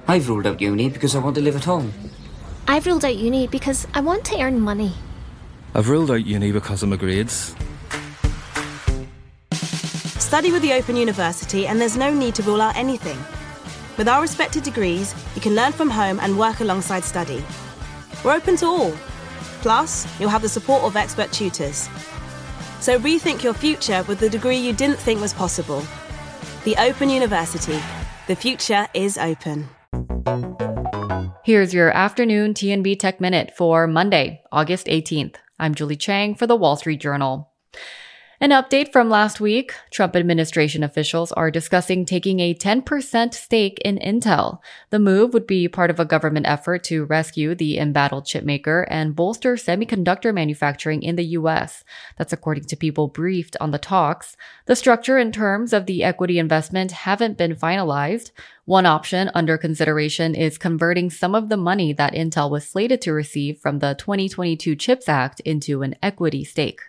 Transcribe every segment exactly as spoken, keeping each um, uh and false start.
I've ruled out uni because I want to live at home. I've ruled out uni because I want to earn money. I've ruled out uni because of my grades. Study with the Open University and there's no need to rule out anything. With our respected degrees, you can learn from home and work alongside study. We're open to all. Plus, you'll have the support of expert tutors. So rethink your future with the degree you didn't think was possible. The Open University. The future is open. Here's your afternoon T N B Tech Minute for Monday, August eighteenth. I'm Julie Chang for the Wall Street Journal. An update from last week, Trump administration officials are discussing taking a ten percent stake in Intel. The move would be part of a government effort to rescue the embattled chipmaker and bolster semiconductor manufacturing in the U S. That's according to people briefed on the talks. The structure and terms of the equity investment haven't been finalized. One option under consideration is converting some of the money that Intel was slated to receive from the twenty twenty-two CHIPS Act into an equity stake.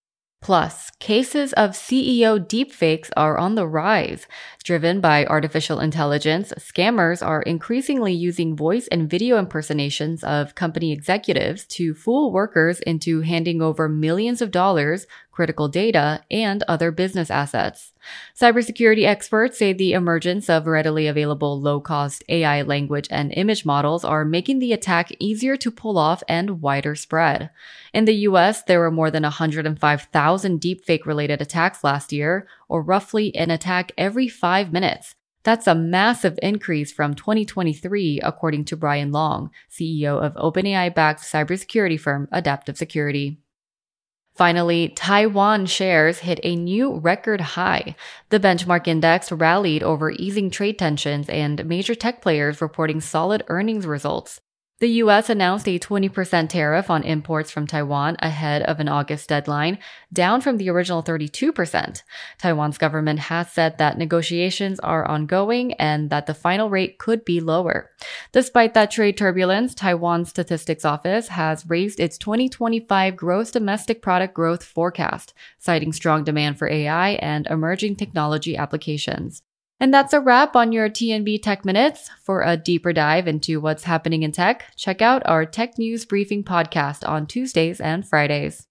Plus, cases of C E O deepfakes are on the rise. Driven by artificial intelligence, scammers are increasingly using voice and video impersonations of company executives to fool workers into handing over millions of dollars, critical data, and other business assets. Cybersecurity experts say the emergence of readily available low-cost A I language and image models are making the attack easier to pull off and wider spread. In the U S, there were more than one hundred five thousand deepfake-related attacks last year, or roughly an attack every five minutes. That's a massive increase from twenty twenty-three, according to Brian Long, C E O of OpenAI-backed cybersecurity firm Adaptive Security. Finally, Taiwan shares hit a new record high. The benchmark index rallied over easing trade tensions and major tech players reporting solid earnings results. The U S announced a twenty percent tariff on imports from Taiwan ahead of an August deadline, down from the original thirty-two percent. Taiwan's government has said that negotiations are ongoing and that the final rate could be lower. Despite that trade turbulence, Taiwan's Statistics Office has raised its twenty twenty-five gross domestic product growth forecast, citing strong demand for A I and emerging technology applications. And that's a wrap on your T N B Tech Minutes. For a deeper dive into what's happening in tech, check out our Tech News Briefing podcast on Tuesdays and Fridays.